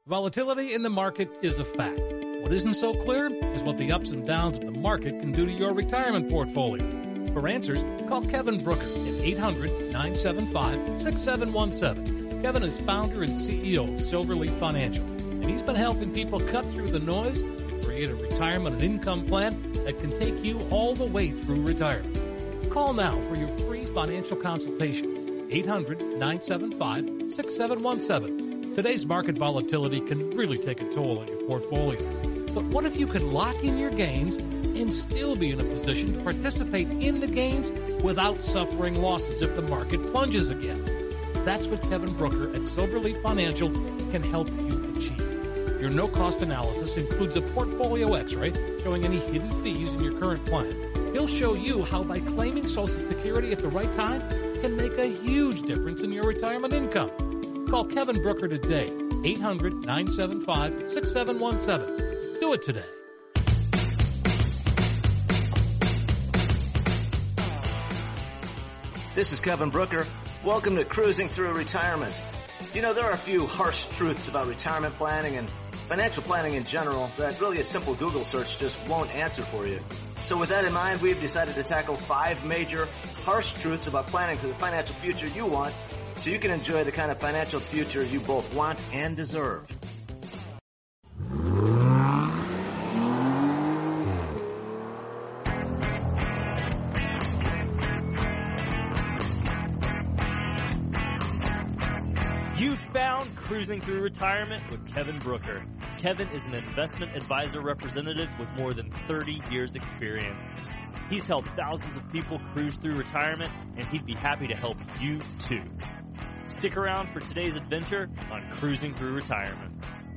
Volatility in the market is a fact. What isn't so clear is what the ups and downs of the market can do to your retirement portfolio. For answers, call Kevin Brooker at 800-975-6717. Kevin is founder and CEO of Silverleaf Financial, and he's been helping people cut through the noise to create a retirement and income plan that can take you all the way through retirement. Call now for your free financial consultation. 800-975-6717. Today's market volatility can really take a toll on your portfolio. But what if you could lock in your gains and still be in a position to participate in the gains without suffering losses if the market plunges again? That's what Kevin Brooker at Silverleaf Financial can help you achieve. Your no-cost analysis includes a portfolio x-ray showing any hidden fees in your current plan. He'll show you how by claiming Social Security at the right time can make a huge difference in your retirement income. Call Kevin Brooker today, 800-975-6717. Do it today. This is Kevin Brooker. Welcome to Cruising Through Retirement. You know, there are a few harsh truths about retirement planning and financial planning in general that really a simple Google search just won't answer for you. So with that in mind, we've decided to tackle 5 major harsh truths about planning for the financial future you want, so you can enjoy the kind of financial future you both want and deserve. You found Cruising Through Retirement with Kevin Brooker. Kevin is an investment advisor representative with more than 30 years experience. He's helped thousands of people cruise through retirement, and he'd be happy to help you too. Stick around for today's adventure on Cruising Through Retirement.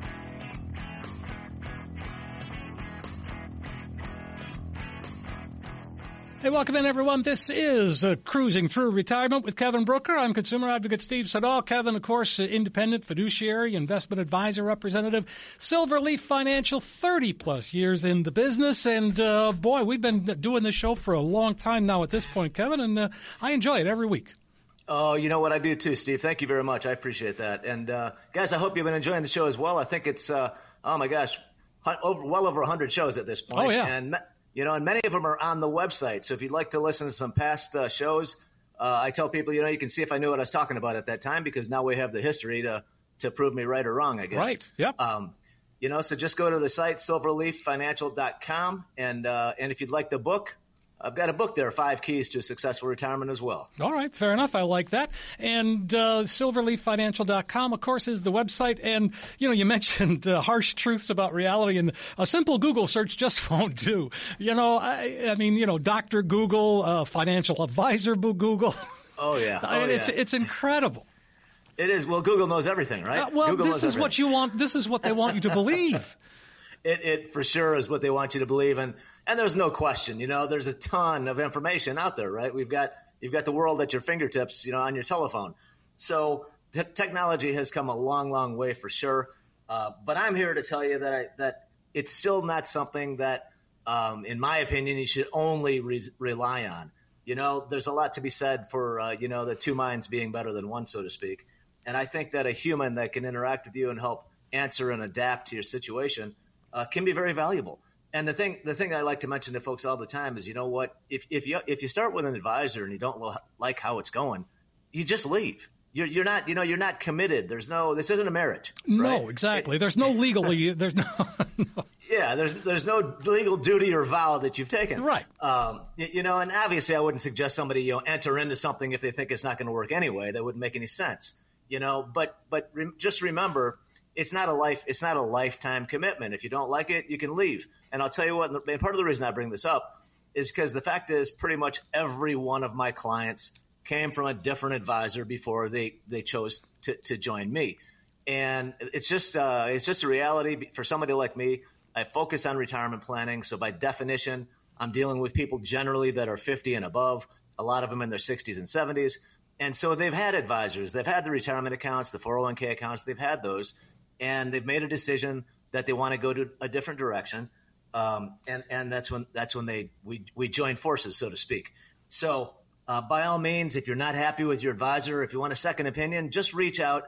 Hey, welcome in, everyone. This is Cruising Through Retirement with Kevin Brooker. I'm consumer advocate Steve Siddall. Kevin, of course, independent fiduciary, investment advisor representative, Silverleaf Financial, 30-plus years in the business. And, boy, we've been doing this show for a long time now at this point, Kevin, and I enjoy it every week. Oh, you know what? I do too, Steve. Thank you very much. I appreciate that. And, guys, I hope you've been enjoying the show as well. I think it's, well over 100 shows at this point. Oh, yeah. And, you know, and many of them are on the website. So if you'd like to listen to some past shows, I tell people, you know, you can see if I knew what I was talking about at that time, because now we have the history to prove me right or wrong, I guess. Right. Yep. You know, so just go to the site, silverleaffinancial.com. And if you'd like the book, I've got a book there, 5 Keys to a Successful Retirement as well. All right, fair enough. I like that. And silverleaffinancial.com, of course, is the website. And, you know, you mentioned harsh truths about reality, and a simple Google search just won't do. You know, I mean, you know, Dr. Google, financial advisor Google. Oh, yeah. It's incredible. It is. Well, Google knows everything, right? Well, Google this is what you want. This is what they want you to believe. It for sure is what they want you to believe, and there's no question. You know, there's a ton of information out there, right? You've got the world at your fingertips, you know, on your telephone. So technology has come a long, long way for sure. But I'm here to tell you that it's still not something that, in my opinion, you should only rely on. You know, there's a lot to be said for you know, the 2 minds being better than 1, so to speak. And I think that a human that can interact with you and help answer and adapt to your situation can be very valuable. And the thing I like to mention to folks all the time is, you know what, if you start with an advisor and you don't like how it's going, you just leave. You're not committed. This isn't a marriage. Right? No, exactly. There's no legally, there's no. Yeah, there's no legal duty or vow that you've taken. Right. You know, and obviously I wouldn't suggest somebody, you know, enter into something if they think it's not going to work anyway. That wouldn't make any sense. You know, but just remember, it's not a lifetime commitment. If you don't like it, you can leave. And I'll tell you what, and part of the reason I bring this up is because the fact is pretty much every one of my clients came from a different advisor before they chose to join me. And it's just a reality for somebody like me. I focus on retirement planning. So by definition, I'm dealing with people generally that are 50 and above, a lot of them in their 60s and 70s. And so they've had advisors, they've had the retirement accounts, the 401k accounts, they've had those, and they've made a decision that they want to go to a different direction. And that's when we join forces, so to speak. So by all means, if you're not happy with your advisor, if you want a second opinion, just reach out.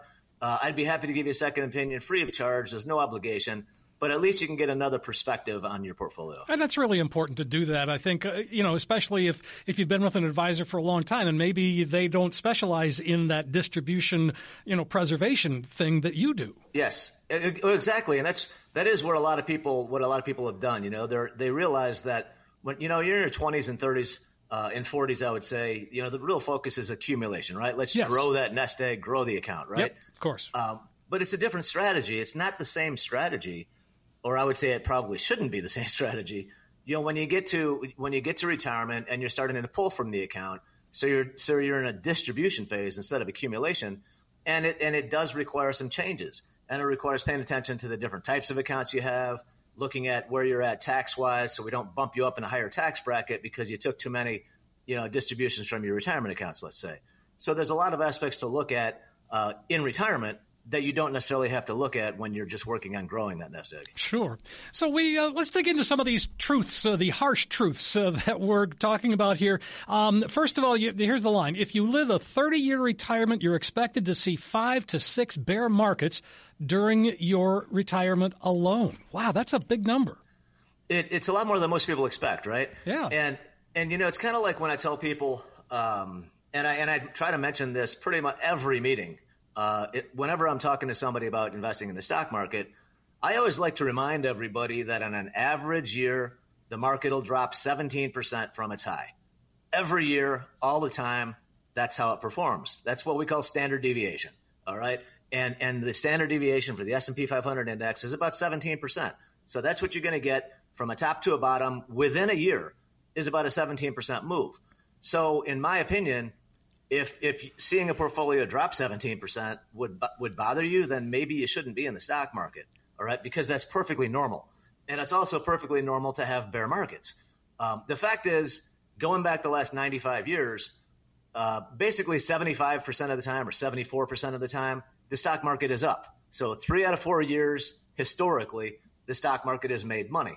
I'd be happy to give you a second opinion free of charge. There's no obligation, but at least you can get another perspective on your portfolio. And that's really important to do that, I think, especially if you've been with an advisor for a long time and maybe they don't specialize in that distribution, preservation thing that you do. Yes, exactly. And that is where what a lot of people have done. They realize that when, you're in your 20s and 30s, and 40s, I would say, the real focus is accumulation, right? Let's grow that nest egg, grow the account, right? Yep, of course. But it's a different strategy. It's not the same strategy, or I would say it probably shouldn't be the same strategy. When you get to retirement and you're starting to pull from the account, so you're in a distribution phase instead of accumulation, and it does require some changes, and it requires paying attention to the different types of accounts you have, looking at where you're at tax-wise, so we don't bump you up in a higher tax bracket because you took too many, distributions from your retirement accounts, let's say. So there's a lot of aspects to look at in retirement that you don't necessarily have to look at when you're just working on growing that nest egg. Sure. So let's dig into some of these truths, the harsh truths that we're talking about here. First of all, here's the line. If you live a 30-year retirement, you're expected to see 5 to 6 bear markets during your retirement alone. Wow, that's a big number. It's a lot more than most people expect, right? Yeah. And it's kind of like when I tell people, and I try to mention this pretty much every meeting. Whenever I'm talking to somebody about investing in the stock market, I always like to remind everybody that on an average year, the market will drop 17% from its high. Every year, all the time, that's how it performs. That's what we call standard deviation. All right. And the standard deviation for the S&P 500 index is about 17%. So that's what you're going to get from a top to a bottom within a year is about a 17% move. So in my opinion, if seeing a portfolio drop 17% would bother you, then maybe you shouldn't be in the stock market. All right. Because that's perfectly normal. And it's also perfectly normal to have bear markets. The fact is, going back the last 95 years, basically 75% of the time or 74% of the time, the stock market is up. So 3 out of 4 years, historically, the stock market has made money.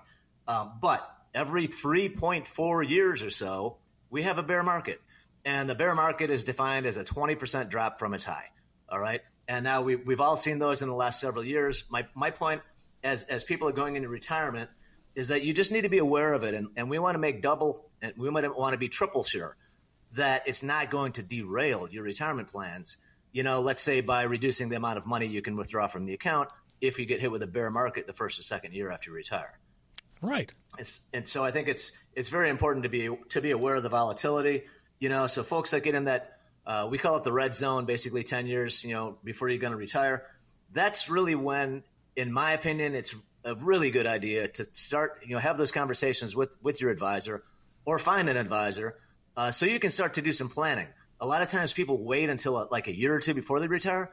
But every 3.4 years or so, we have a bear market. And the bear market is defined as a 20% drop from its high. All right. And now we've all seen those in the last several years. My point as people are going into retirement is that you just need to be aware of it. And we want to make double, and we might want to be triple sure that it's not going to derail your retirement plans. Let's say by reducing the amount of money you can withdraw from the account if you get hit with a bear market the first or second year after you retire. Right. And so I think it's very important to be aware of the volatility. So folks that get in that, we call it the red zone, basically 10 years, before you're going to retire. That's really when, in my opinion, it's a really good idea to start, have those conversations with your advisor or find an advisor, so you can start to do some planning. A lot of times people wait until like a year or two before they retire.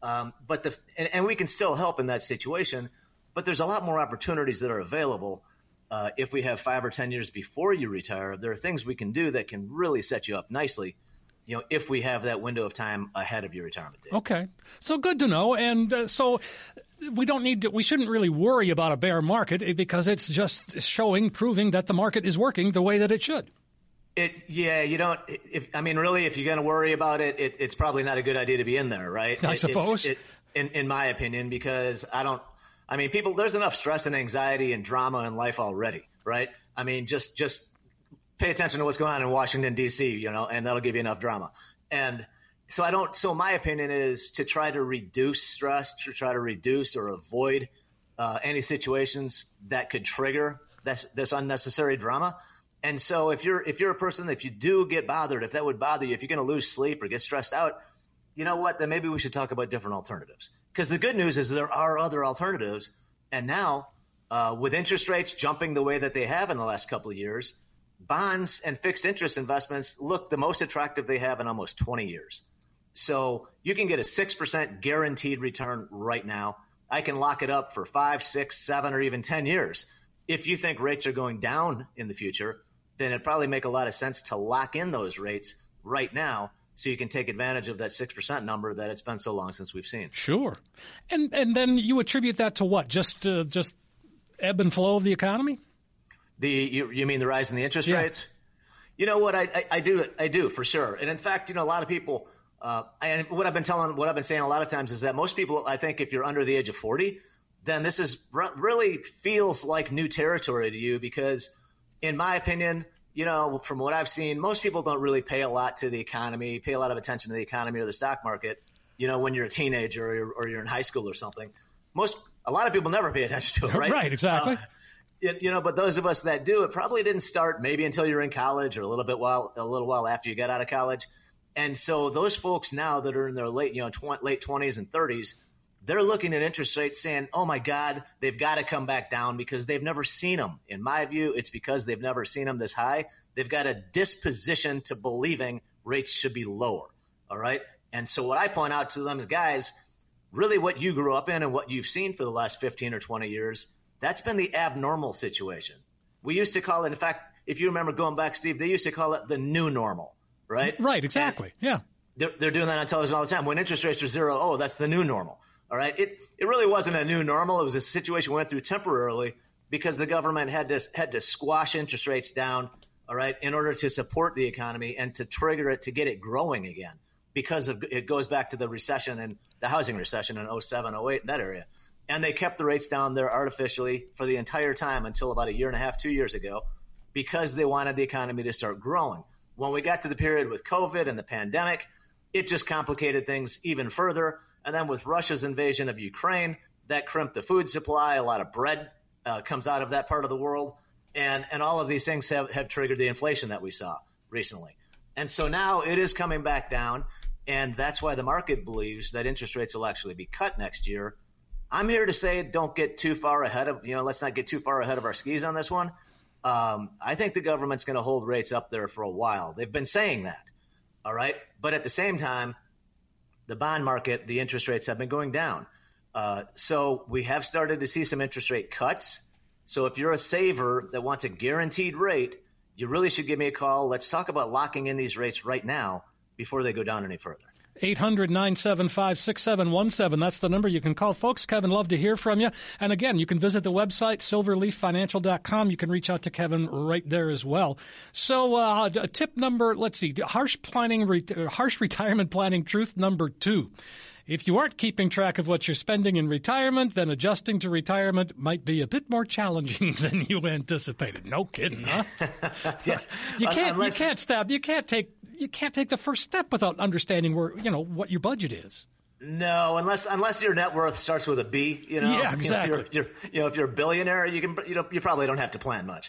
And we can still help in that situation, but there's a lot more opportunities that are available. If we have 5 or 10 years before you retire, there are things we can do that can really set you up nicely, if we have that window of time ahead of your retirement date. Okay. So good to know. And so we shouldn't really worry about a bear market because it's just proving that the market is working the way that it should. You don't, if you're going to worry about it, it's probably not a good idea to be in there, right? I suppose. In my opinion, because people, there's enough stress and anxiety and drama in life already, right? Just pay attention to what's going on in Washington, D.C., and that'll give you enough drama. And so my opinion is to try to reduce stress, to try to reduce or avoid any situations that could trigger this unnecessary drama. And so if you're a person, if you do get bothered, if that would bother you, if you're going to lose sleep or get stressed out, you know what, then maybe we should talk about different alternatives. Because the good news is there are other alternatives. And now with interest rates jumping the way that they have in the last couple of years, bonds and fixed interest investments look the most attractive they have in almost 20 years. So you can get a 6% guaranteed return right now. I can lock it up for 5, 6, 7, or even 10 years. If you think rates are going down in the future, then it'd probably make a lot of sense to lock in those rates right now so you can take advantage of that 6% number that it's been so long since we've seen. Sure. And then you attribute that to what? Just ebb and flow of the economy? You mean the rise in the interest rates? You know what? I do for sure. And in fact, a lot of people And what I've been saying a lot of times is that most people, I think, if you're under the age of 40, then this is really feels like new territory to you because, in my opinion, from what I've seen, most people don't really pay a lot to the economy, pay a lot of attention to the economy or the stock market, when you're a teenager or you're in high school or something. A lot of people never pay attention to it, right? Right, exactly. But those of us that do, it probably didn't start maybe until you're in college or a little while after you got out of college. And so those folks now that are in their late 20s and 30s, they're looking at interest rates saying, oh my God, they've got to come back down because they've never seen them. In my view, it's because they've never seen them this high. They've got a disposition to believing rates should be lower. All right. And so what I point out to them is, guys, really what you grew up in and what you've seen for the last 15 or 20 years, that's been the abnormal situation. We used to call it, in fact, if you remember going back, Steve, they used to call it the new normal. Right? Right, exactly. And yeah. They're doing that on television all the time. When interest rates are zero, oh, that's the new normal. All right. It really wasn't a new normal. It was a situation we went through temporarily because the government had to squash interest rates down, all right, in order to support the economy and to trigger it to get it growing again because it goes back to the recession and the housing recession in 07, 08, that area. And they kept the rates down there artificially for the entire time until about a year and a half, 2 years ago because they wanted the economy to start growing. When we got to the period with COVID and the pandemic, it just complicated things even further. And then with Russia's invasion of Ukraine, that crimped the food supply. A lot of bread comes out of that part of the world. And all of these things have triggered the inflation that we saw recently. And so now it is coming back down. And that's why the market believes that interest rates will actually be cut next year. I'm here to say don't get too far ahead of, let's not get too far ahead of our skis on this one. I think the government's going to hold rates up there for a while. They've been saying that. All right. But at the same time, the bond market, the interest rates have been going down. So we have started to see some interest rate cuts. So if you're a saver that wants a guaranteed rate, you really should give me a call. Let's talk about locking in these rates right now before they go down any further. 800-975-6717. That's the number you can call. Folks, Kevin, love to hear from you. And again, you can visit the website, silverleaffinancial.com. You can reach out to Kevin right there as well. So tip number, let's see, harsh retirement planning truth number 2. If you aren't keeping track of what you're spending in retirement, then adjusting to retirement might be a bit more challenging than you anticipated. No kidding, huh? Yes. You can't take the first step without understanding what your budget is. No, unless your net worth starts with a B, Yeah, exactly. If you're a billionaire, you probably don't have to plan much.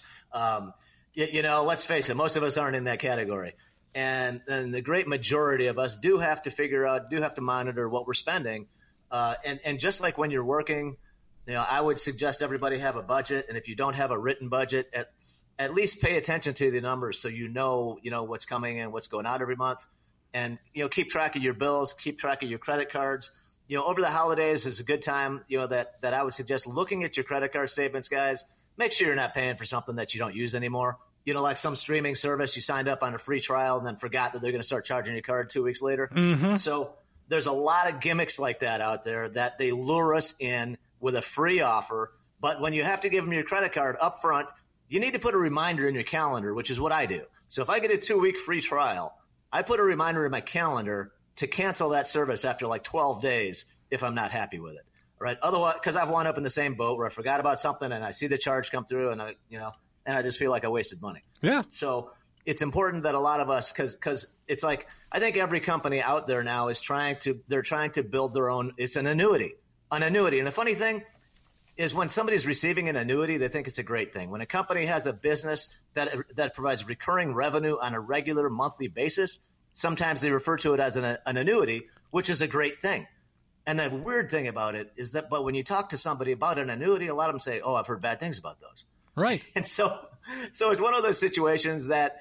Let's face it, most of us aren't in that category. And the great majority of us do have to monitor what we're spending. And just like when you're working, I would suggest everybody have a budget. And if you don't have a written budget, at least pay attention to the numbers so you know what's coming in, what's going out every month. And, keep track of your bills, keep track of your credit cards. Over the holidays is a good time, that I would suggest looking at your credit card statements, guys. Make sure you're not paying for something that you don't use anymore. Like some streaming service, you signed up on a free trial and then forgot that they're going to start charging your card 2 weeks later. Mm-hmm. So there's a lot of gimmicks like that out there that they lure us in with a free offer. But when you have to give them your credit card up front, you need to put a reminder in your calendar, which is what I do. So if I get a 2-week free trial, I put a reminder in my calendar to cancel that service after like 12 days if I'm not happy with it. Right? Otherwise, because I've wound up in the same boat where I forgot about something and I see the charge come through and I just feel like I wasted money. Yeah. So it's important that a lot of us, because it's like, I think every company out there now is trying to build their own, it's an annuity. And the funny thing is when somebody's receiving an annuity, they think it's a great thing. When a company has a business that provides recurring revenue on a regular monthly basis, sometimes they refer to it as an annuity, which is a great thing. And the weird thing about it is that, but when you talk to somebody about an annuity, a lot of them say, oh, I've heard bad things about those. Right. And so it's one of those situations that,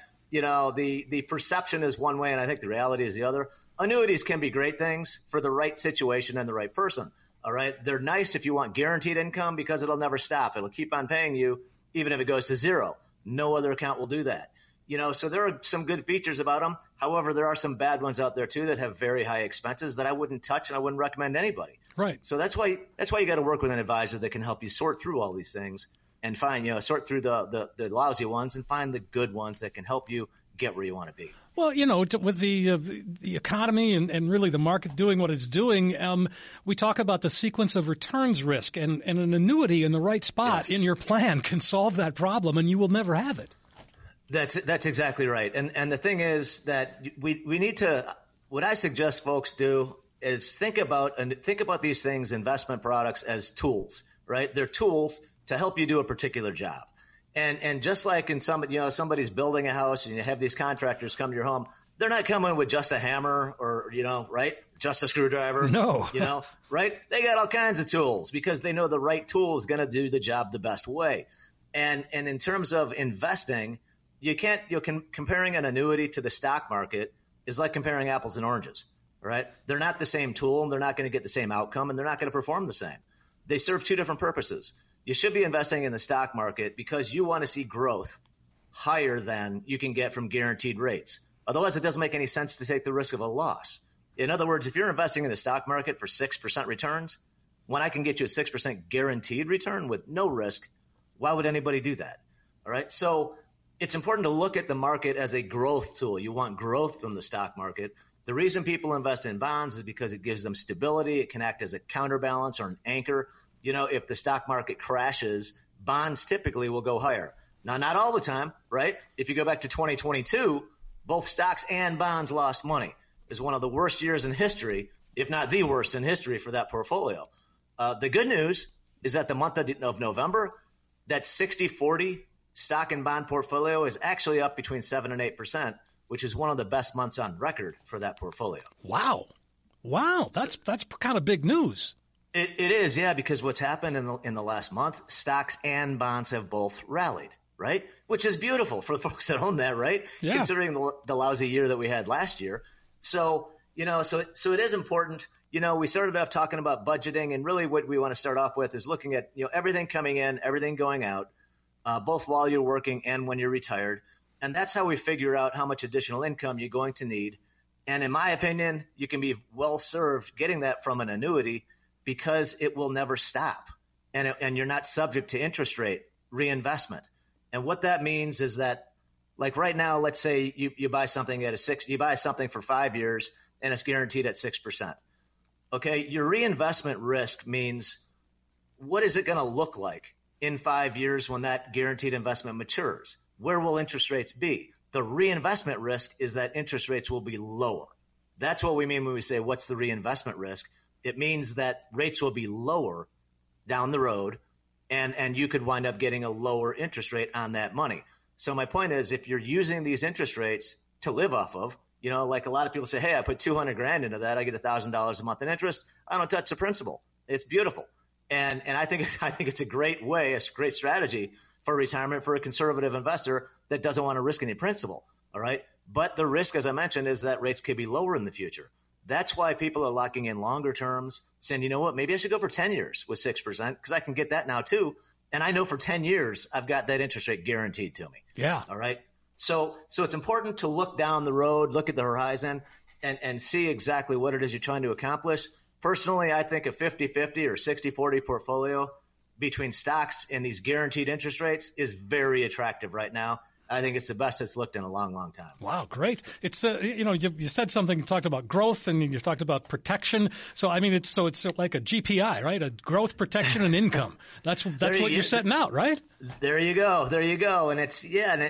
the perception is one way and I think the reality is the other. Annuities can be great things for the right situation and the right person. All right. They're nice if you want guaranteed income because it'll never stop. It'll keep on paying you even if it goes to zero. No other account will do that. So there are some good features about them. However, there are some bad ones out there too that have very high expenses that I wouldn't touch and I wouldn't recommend anybody. Right. So that's why you got to work with an advisor that can help you sort through all these things and find, sort through the lousy ones and find the good ones that can help you get where you want to be. Well, with the economy and really the market doing what it's doing, we talk about the sequence of returns risk, and an annuity in the right spot in your plan can solve that problem, and you will never have it. That's exactly right. And the thing is that we need to, what I suggest folks do is think about these things, investment products, as tools, right? They're tools to help you do a particular job. And just like in somebody's building a house and you have these contractors come to your home, they're not coming with just a hammer or, right? Just a screwdriver. No. Right? They got all kinds of tools because they know the right tool is going to do the job the best way. And in terms of investing, comparing an annuity to the stock market is like comparing apples and oranges, right? They're not the same tool, and they're not going to get the same outcome, and they're not going to perform the same. They serve two different purposes. You should be investing in the stock market because you want to see growth higher than you can get from guaranteed rates. Otherwise, it doesn't make any sense to take the risk of a loss. In other words, if you're investing in the stock market for 6% returns, when I can get you a 6% guaranteed return with no risk, why would anybody do that? All right. So it's important to look at the market as a growth tool. You want growth from the stock market. The reason people invest in bonds is because it gives them stability. It can act as a counterbalance or an anchor. If the stock market crashes, bonds typically will go higher. Now, not all the time, right? If you go back to 2022, both stocks and bonds lost money. It was one of the worst years in history, if not the worst in history for that portfolio. The good news is that the month of November, that 60-40 stock and bond portfolio is actually up between 7 and 8%, which is one of the best months on record for that portfolio. Wow. That's kind of big news. It is, yeah, because what's happened in the last month, stocks and bonds have both rallied, right? Which is beautiful for the folks that own that, right? Yeah. Considering the lousy year that we had last year. So it is important. We started off talking about budgeting, and really what we want to start off with is looking at, everything coming in, everything going out, both while you're working and when you're retired. And that's how we figure out how much additional income you're going to need. And in my opinion, you can be well served getting that from an annuity because it will never stop. And you're not subject to interest rate reinvestment. And what that means is that, like right now, let's say you buy something you buy something for 5 years and it's guaranteed at 6%. Okay. Your reinvestment risk means, what is it going to look like in 5 years when that guaranteed investment matures? Where will interest rates be? The reinvestment risk is that interest rates will be lower. That's what we mean when we say, what's the reinvestment risk? It means that rates will be lower down the road, and you could wind up getting a lower interest rate on that money. So my point is, if you're using these interest rates to live off of, like a lot of people say, hey, I put $200,000 into that, I get $1,000 a month in interest, I don't touch the principal. It's beautiful. And I think it's a great way, a great strategy for retirement for a conservative investor that doesn't want to risk any principal. All right. But the risk, as I mentioned, is that rates could be lower in the future. That's why people are locking in longer terms, saying, you know what, maybe I should go for 10 years with 6% because I can get that now too. And I know for 10 years, I've got that interest rate guaranteed to me. Yeah. All right. So it's important to look down the road, look at the horizon, and see exactly what it is you're trying to accomplish. Personally, I think a 50-50 or 60-40 portfolio between stocks and these guaranteed interest rates is very attractive right now. I think it's the best it's looked in a long, long time. Wow, great. It's you said something, you talked about growth and you talked about protection. So I mean it's like a GPI, right? A growth, protection, and income. That's what you're setting out, right? There you go. And it's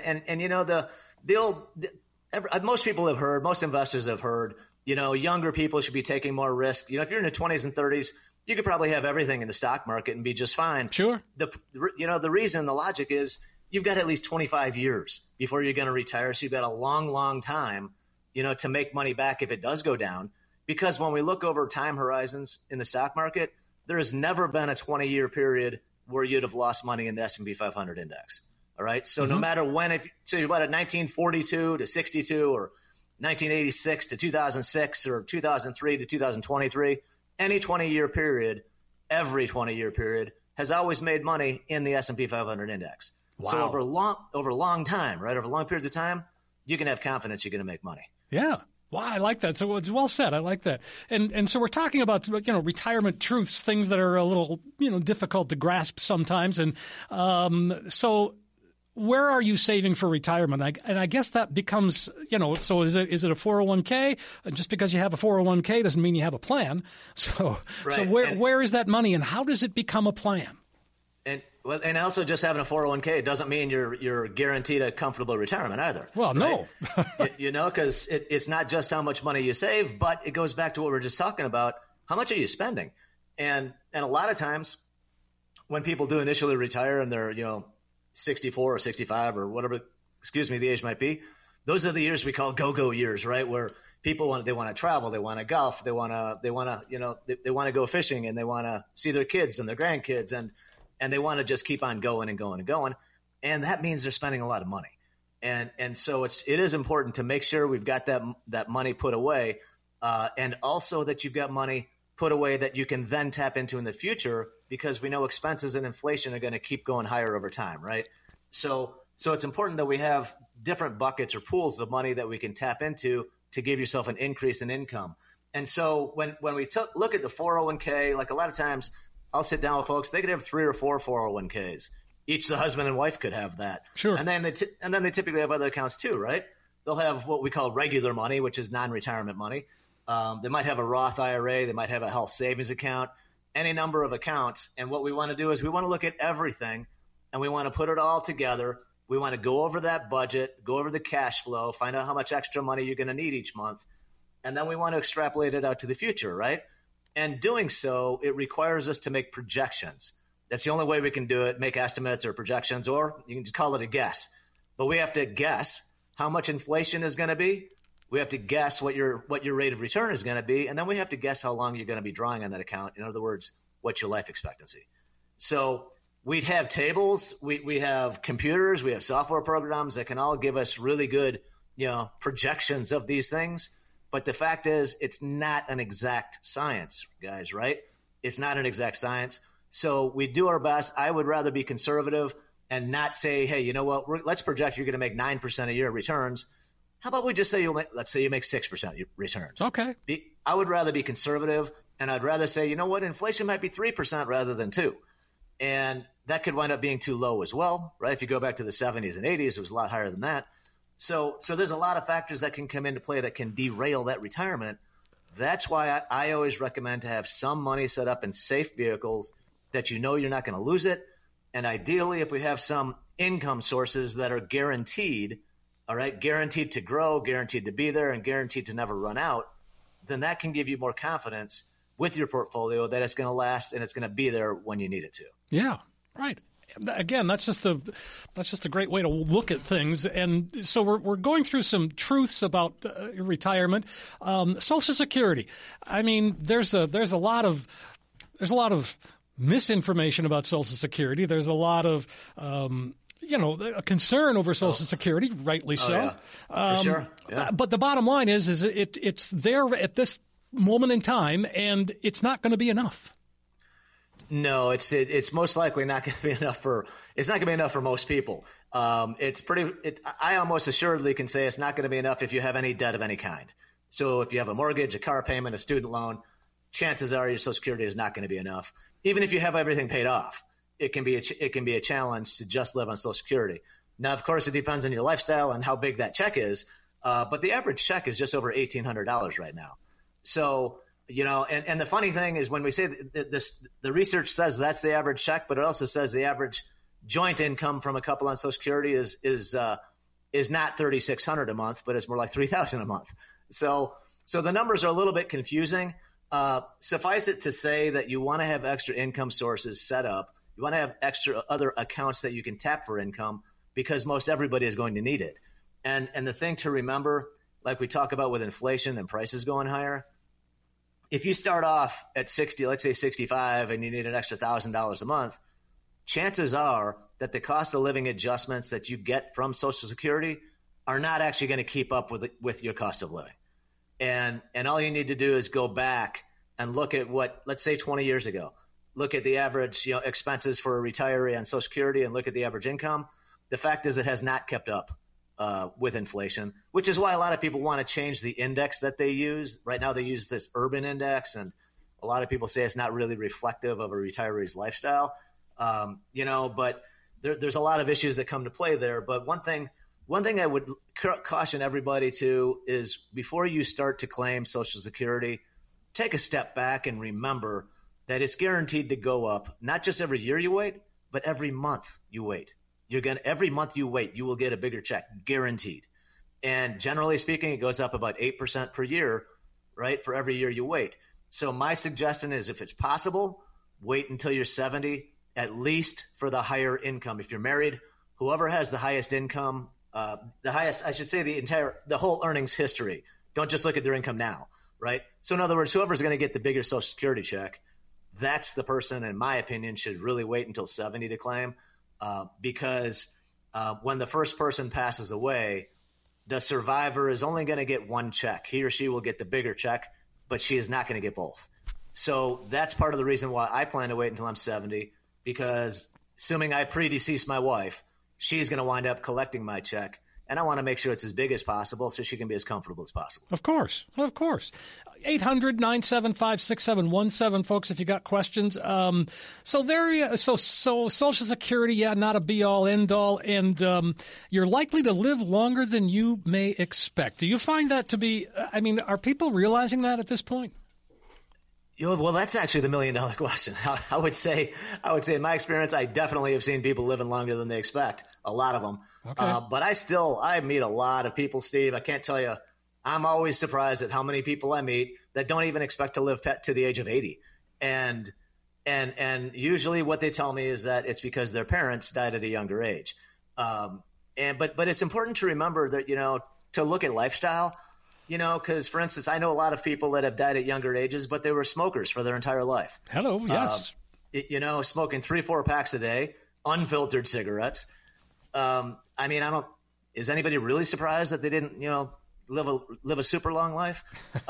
most people have heard, most investors have heard, younger people should be taking more risk. If you're in your 20s and 30s, you could probably have everything in the stock market and be just fine. Sure. The reason, the logic is, you've got at least 25 years before you're going to retire. So you've got a long, long time, to make money back if it does go down. Because when we look over time horizons in the stock market, there has never been a 20-year period where you'd have lost money in the S&P 500 index. All right. So no matter when, so you bought at 1942 to 62 or 1986 to 2006 or 2003 to 2023, any 20-year period, every 20-year period has always made money in the S&P 500 index. Wow. So over a long time, right? Over long periods of time, you can have confidence you're going to make money. Yeah. Wow, I like that. So it's well said. I like that. And so we're talking about, retirement truths, things that are a little, difficult to grasp sometimes. And so where are you saving for retirement? And I guess that becomes, so is it a 401k? Just because you have a 401k doesn't mean you have a plan. So where is that money, and how does it become a plan? And also just having a 401k doesn't mean you're guaranteed a comfortable retirement either. Well, right? No. Because it's not just how much money you save, but it goes back to what we were just talking about. How much are you spending? And a lot of times when people do initially retire and they're, 64 or 65 or whatever, the age might be, those are the years we call go-go years, right? Where people want to travel, they want to golf, they want to go fishing, and they want to see their kids and their grandkids, and they want to just keep on going and going and going. And that means they're spending a lot of money. And so it is important to make sure we've got that money put away, and also that you've got money put away that you can then tap into in the future, because we know expenses and inflation are going to keep going higher over time, right? So it's important that we have different buckets or pools of money that we can tap into to give yourself an increase in income. And so when we look at the 401k, like a lot of times I'll sit down with folks, they could have 3 or 4 401ks. Each the husband and wife could have that. Sure. And then they typically have other accounts too, right? They'll have what we call regular money, which is non-retirement money. They might have a Roth IRA. They might have a health savings account, any number of accounts. And what we want to do is we want to look at everything, and we want to put it all together. We want to go over that budget, go over the cash flow, find out how much extra money you're going to need each month. And then we want to extrapolate it out to the future, right? And doing so, it requires us to make projections. That's the only way we can do it, make estimates or projections, or you can just call it a guess. But we have to guess how much inflation is going to be. We have to guess what your rate of return is going to be, and then we have to guess how long you're going to be drawing on that account. In other words, what's your life expectancy? So we'd have tables, we have computers, we have software programs that can all give us really good, projections of these things. But the fact is, it's not an exact science, guys, right? It's not an exact science. So we do our best. I would rather be conservative and not say, hey, you know what? Let's project you're going to make 9% a year returns. How about we just say let's say you make 6% returns? Okay. I would rather be conservative, and I'd rather say, you know what, inflation might be 3% rather than 2%. And that could wind up being too low as well, right? If you go back to the 70s and 80s, it was a lot higher than that. So there's a lot of factors that can come into play that can derail that retirement. That's why I always recommend to have some money set up in safe vehicles that you're not going to lose it. And ideally, if we have some income sources that are guaranteed, all right, guaranteed to grow, guaranteed to be there, and guaranteed to never run out, then that can give you more confidence with your portfolio that it's going to last and it's going to be there when you need it to. Yeah, right. Again, that's just a great way to look at things. And so we're going through some truths about retirement. Social Security. I mean, there's a lot of misinformation about Social Security. There's a lot of a concern over Social Security, rightly so. Yeah. For sure. Yeah. But the bottom line is it's there at this moment in time, and it's not going to be enough. No, it's most likely not going to be enough for most people. I almost assuredly can say it's not going to be enough if you have any debt of any kind. So if you have a mortgage, a car payment, a student loan, chances are your Social Security is not going to be enough. Even if you have everything paid off, it can be a challenge to just live on Social Security. Now, of course, it depends on your lifestyle and how big that check is. But the average check is just over $1,800 right now. So, and the funny thing is when we say the research says that's the average check, but it also says the average joint income from a couple on Social Security is not $3,600 a month, but it's more like $3,000 a month. So the numbers are a little bit confusing. Suffice it to say that you want to have extra income sources set up. You want to have extra other accounts that you can tap for income, because most everybody is going to need it. And the thing to remember, like we talk about with inflation and prices going higher, if you start off at 60, let's say 65, and you need an extra $1,000 a month, chances are that the cost of living adjustments that you get from Social Security are not actually going to keep up with your cost of living. And all you need to do is go back and look at what, let's say 20 years ago, look at the average expenses for a retiree on Social Security and look at the average income. The fact is it has not kept up with inflation, which is why a lot of people want to change the index that they use. Right now they use this urban index, and a lot of people say it's not really reflective of a retiree's lifestyle. But there's a lot of issues that come to play there. But one thing I would caution everybody to is before you start to claim Social Security, take a step back and remember that it's guaranteed to go up, not just every year you wait, but every month you wait. Every month you wait, you will get a bigger check, guaranteed. And generally speaking, it goes up about 8% per year, right, for every year you wait. So my suggestion is if it's possible, wait until you're 70, at least for the higher income. If you're married, whoever has the highest income, the whole earnings history. Don't just look at their income now, right? So in other words, whoever's going to get the bigger Social Security check, that's the person, in my opinion, should really wait until 70 to claim, because when the first person passes away, the survivor is only going to get one check. He or she will get the bigger check, but she is not going to get both. So that's part of the reason why I plan to wait until I'm 70, because assuming I predecease my wife, she's going to wind up collecting my check. And I want to make sure it's as big as possible so she can be as comfortable as possible. Of course. 800-975-6717, folks, if you got questions. So Social Security, not a be-all, end-all, and you're likely to live longer than you may expect. Do you find that to be, are people realizing that at this point? Well, that's actually the $1 million question. I would say in my experience, I definitely have seen people living longer than they expect. A lot of them. Okay. But I meet a lot of people, Steve. I can't tell you. I'm always surprised at how many people I meet that don't even expect to live to the age of 80. And usually what they tell me is that it's because their parents died at a younger age. But it's important to remember that, to look at lifestyle. Because, for instance, I know a lot of people that have died at younger ages, but they were smokers for their entire life. Hello, yes. Smoking 3-4 packs a day, unfiltered cigarettes. Is anybody really surprised that they didn't, live a super long life?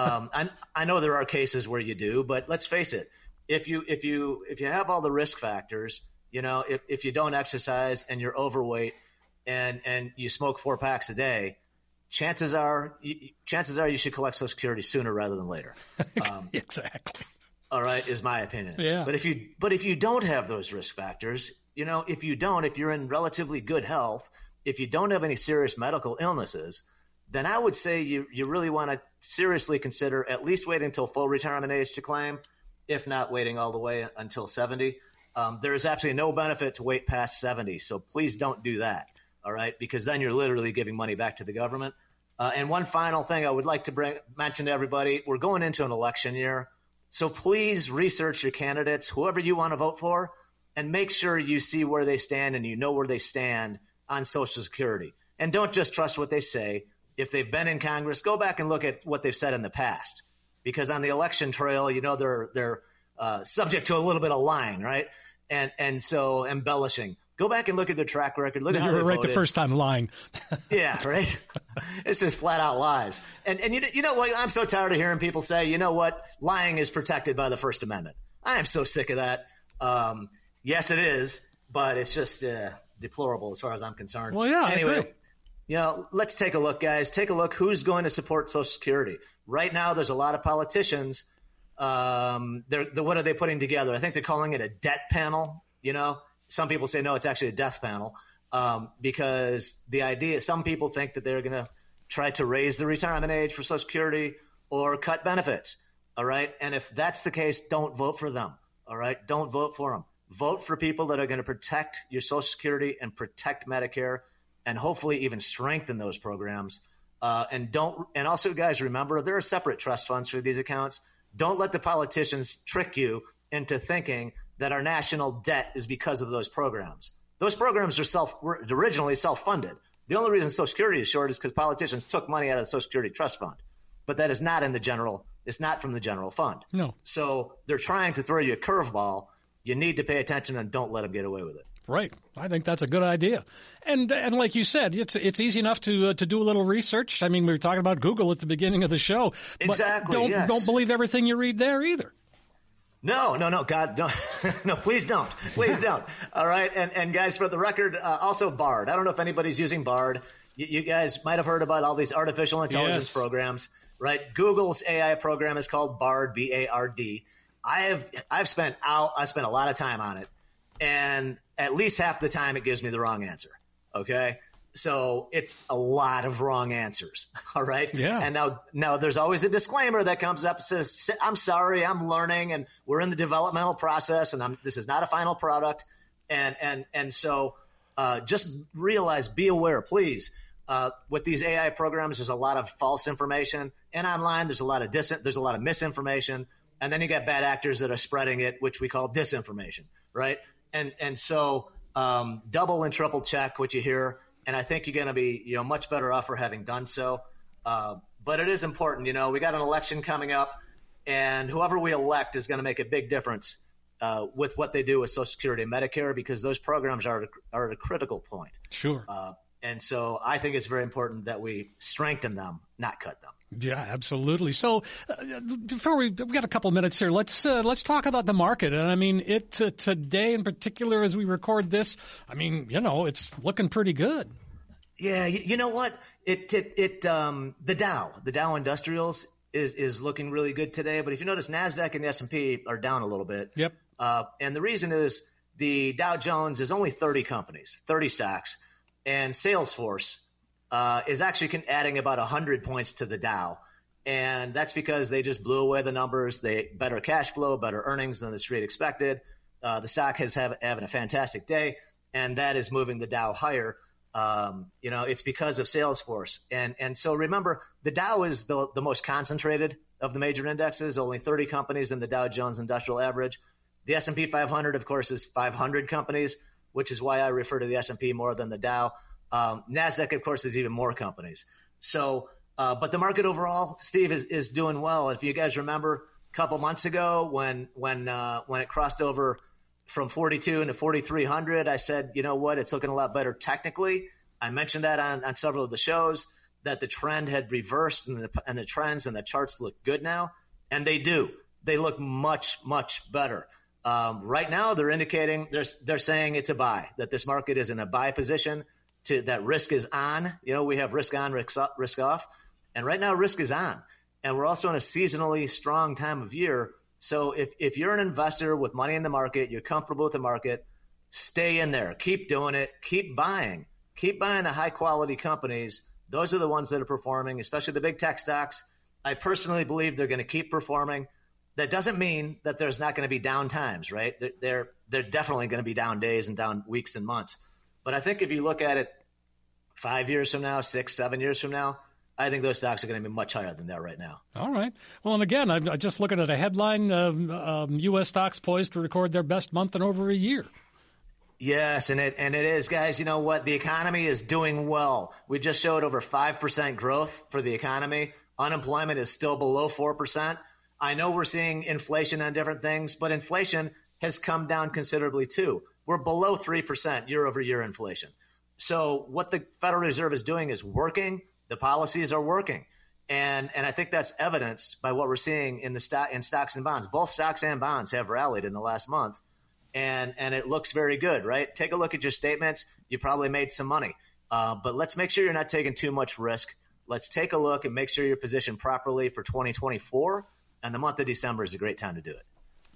I know there are cases where you do, but let's face it. If you have all the risk factors, if you don't exercise and you're overweight and you smoke 4 packs a day, chances are you should collect Social Security sooner rather than later. Exactly. All right, is my opinion. Yeah. But if you don't have those risk factors, if you're in relatively good health, if you don't have any serious medical illnesses, then I would say you really want to seriously consider at least waiting until full retirement age to claim, if not waiting all the way until 70. There is absolutely no benefit to wait past 70, so please don't do that. All right, because then you're literally giving money back to the government. And one final thing I would like to mention to everybody, we're going into an election year, so please research your candidates, whoever you want to vote for, and make sure you see where they stand and you know where they stand on Social Security. And don't just trust what they say. If they've been in Congress, go back and look at what they've said in the past, because on the election trail, they're subject to a little bit of lying, right? And so embellishing. Go back and look at their track record. Look at how they voted. The first time lying. Yeah, right? It's just flat out lies. And you know what? I'm so tired of hearing people say, you know what? Lying is protected by the First Amendment. I am so sick of that. Yes, it is, but it's just deplorable as far as I'm concerned. Well, yeah, anyway, I agree. Let's take a look, guys. Take a look who's going to support Social Security. Right now, there's a lot of politicians. What are they putting together? I think they're calling it a debt panel, Some people say, no, it's actually a death panel, because the idea, some people think that they're going to try to raise the retirement age for Social Security or cut benefits. All right. And if that's the case, don't vote for them. All right. Don't vote for them. Vote for people that are going to protect your Social Security and protect Medicare and hopefully even strengthen those programs. And also, guys, remember, there are separate trust funds for these accounts. Don't let the politicians trick you into thinking that our national debt is because of those programs. Those programs were originally self-funded. The only reason Social Security is short is because politicians took money out of the Social Security Trust Fund. But that is not it's not from the general fund. No. So they're trying to throw you a curveball. You need to pay attention and don't let them get away with it. Right. I think that's a good idea. And like you said, it's easy enough to do a little research. We were talking about Google at the beginning of the show. Exactly. But don't believe everything you read there either. No, God, no, no, please don't. Please don't. All right. And guys, for the record, also Bard. I don't know if anybody's using Bard. You guys might have heard about all these artificial intelligence programs, right? Google's AI program is called Bard, B-A-R-D. I've spent a lot of time on it. and at least half the time it gives me the wrong answer. Okay. So it's a lot of wrong answers. All right. Yeah. And now there's always a disclaimer that comes up and says, I'm sorry, I'm learning and we're in the developmental process and this is not a final product. And so just realize, be aware, please. With these AI programs, there's a lot of false information, and online there's a lot of misinformation. And then you got bad actors that are spreading it, which we call disinformation. Right. And so double and triple check what you hear. And I think you're going to be, much better off for having done so. But it is important. We got an election coming up, and whoever we elect is going to make a big difference with what they do with Social Security and Medicare, because those programs are at a critical point. Sure. And so I think it's very important that we strengthen them, not cut them. Yeah, absolutely. So before we've got a couple of minutes here, let's talk about the market. And I mean, today in particular, as we record this, I mean, it's looking pretty good. Yeah, you know what? The Dow Industrials is looking really good today. But if you notice, NASDAQ and the S&P are down a little bit. Yep. And the reason is the Dow Jones is only 30 companies, 30 stocks, and Salesforce is actually adding about 100 points to the Dow. And that's because they just blew away the numbers. Better cash flow, better earnings than the street expected. The stock is having a fantastic day, and that is moving the Dow higher. It's because of Salesforce. And so remember, the Dow is the most concentrated of the major indexes, only 30 companies in the Dow Jones Industrial Average. The S&P 500, of course, is 500 companies, which is why I refer to the S&P more than the Dow. NASDAQ, of course, is even more companies. So, but the market overall, Steve, is doing well. If you guys remember a couple months ago when it crossed over from 42 into 4,300, I said, you know what, it's looking a lot better technically. I mentioned that on several of the shows, that the trend had reversed and the trends and the charts look good now. And they do. They look much, much better. Right now, they're indicating, they're saying it's a buy, that this market is in a buy position, that risk is on. We have risk on, risk off. And right now, risk is on. And we're also in a seasonally strong time of year. So if you're an investor with money in the market, you're comfortable with the market, stay in there. Keep doing it. Keep buying. Keep buying the high-quality companies. Those are the ones that are performing, especially the big tech stocks. I personally believe they're going to keep performing. That doesn't mean that there's not going to be down times, right? They're definitely going to be down days and down weeks and months. But I think if you look at it 5 years from now, 6, 7 years from now, I think those stocks are going to be much higher than they are right now. All right. Well, and again, I'm just looking at a headline, U.S. stocks poised to record their best month in over a year. Yes, and it is, guys. You know what? The economy is doing well. We just showed over 5% growth for the economy. Unemployment is still below 4%. I know we're seeing inflation on different things, but inflation has come down considerably too. We're below 3% year-over-year inflation. So what the Federal Reserve is doing is working. The policies are working. And I think that's evidenced by what we're seeing in stocks and bonds. Both stocks and bonds have rallied in the last month. And it looks very good, right? Take a look at your statements. You probably made some money. But let's make sure you're not taking too much risk. Let's take a look and make sure you're positioned properly for 2024. And the month of December is a great time to do it.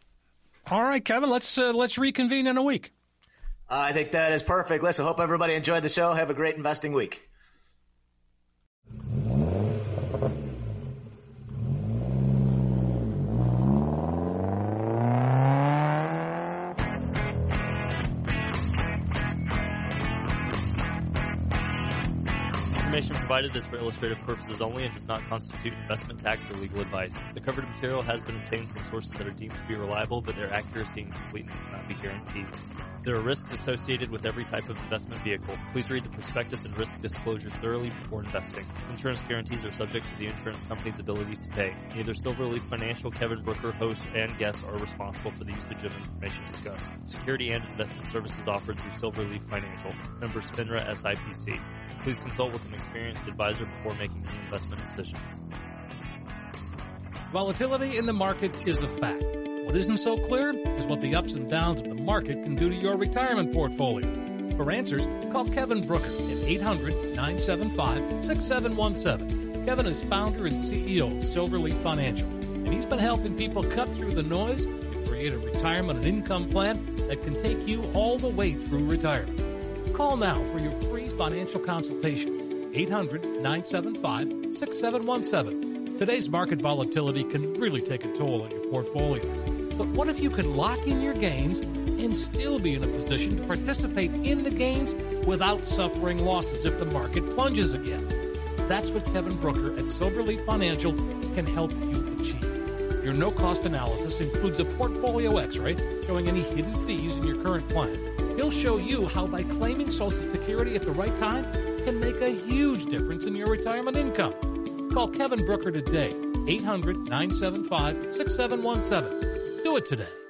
All right, Kevin, let's reconvene in a week. I think that is perfect. Listen, hope everybody enjoyed the show. Have a great investing week. Information provided is for illustrative purposes only and does not constitute investment, tax, or legal advice. The covered material has been obtained from sources that are deemed to be reliable, but their accuracy and completeness cannot be guaranteed. There are risks associated with every type of investment vehicle. Please read the prospectus and risk disclosures thoroughly before investing. Insurance guarantees are subject to the insurance company's ability to pay. Neither Silverleaf Financial, Kevin Brooker, host, and guests are responsible for the usage of information discussed. Security and investment services offered through Silverleaf Financial. Member FINRA SIPC. Please consult with an experienced advisor before making any investment decisions. Volatility in the market is a fact. What isn't so clear is what the ups and downs of the market can do to your retirement portfolio. For answers, call Kevin Brooker at 800-975-6717. Kevin is founder and CEO of Silverleaf Financial, and he's been helping people cut through the noise to create a retirement and income plan that can take you all the way through retirement. Call now for your free financial consultation. 800-975-6717. Today's market volatility can really take a toll on your portfolio. But what if you could lock in your gains and still be in a position to participate in the gains without suffering losses if the market plunges again? That's what Kevin Brooker at Silverleaf Financial can help you achieve. Your no-cost analysis includes a portfolio x-ray showing any hidden fees in your current plan. He'll show you how by claiming Social Security at the right time can make a huge difference in your retirement income. Call Kevin Brooker today, 800-975-6717. Do it today.